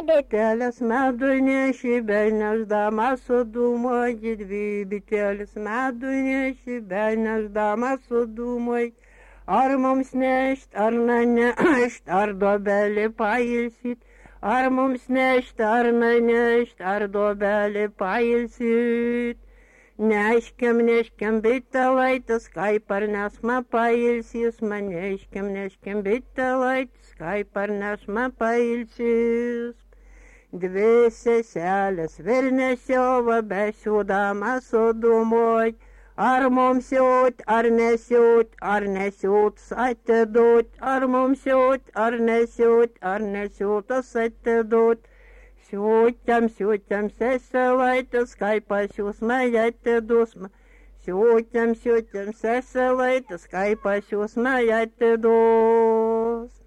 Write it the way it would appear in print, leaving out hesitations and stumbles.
bitelės medų neši, beneždama sudumoj, dvi bitelės medų neši, beneždama sudumoj. Ar mums nešt, ar nenešt, ar dobelį pailsyt, ar mums nešt, ar nenešt, ar dobelį pailsyt. Neškiam bitelaitis, kaip ar nesma pailsys, man neškiam bitelaitis, kaip ar nesma pailsys. Dvi seselės vilnesiova besiūdama sudumoj, ar mums siūt, ar nesiūt, ar nesiūtas atidūt, ar mums siūt, ar nesiūt, ar nesiūtas atidūt. Siūtėm seselaitis, kaip pas jūs mane atidus. Siūtėm seselaitis, kaip pas jūs mane atidus.